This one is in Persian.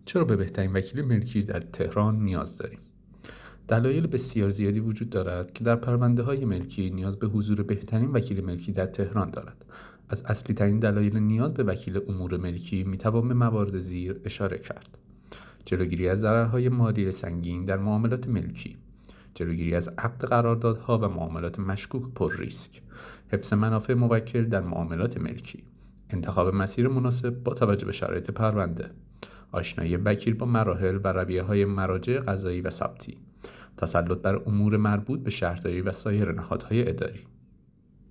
چرا به بهترین وکیل ملکی در تهران نیاز داریم؟ دلایل بسیار زیادی وجود دارد که در پرونده‌های ملکی نیاز به حضور بهترین وکیل ملکی در تهران دارد. از اصلی ترین دلایل نیاز به وکیل امور ملکی میتوان به موارد زیر اشاره کرد: جلوگیری از ضررهای مالی سنگین در معاملات ملکی، جلوگیری از عقد قراردادها و معاملات مشکوک پر ریسک، حفظ منافع موکل در معاملات ملکی، انتخاب مسیر مناسب با توجه به شرایط پرونده، آشنایی وکیل با مراحل و رویه‌های مراجع قضایی و ثبتی، تسلط بر امور مربوط به شهرداری و سایر نهادهای اداری.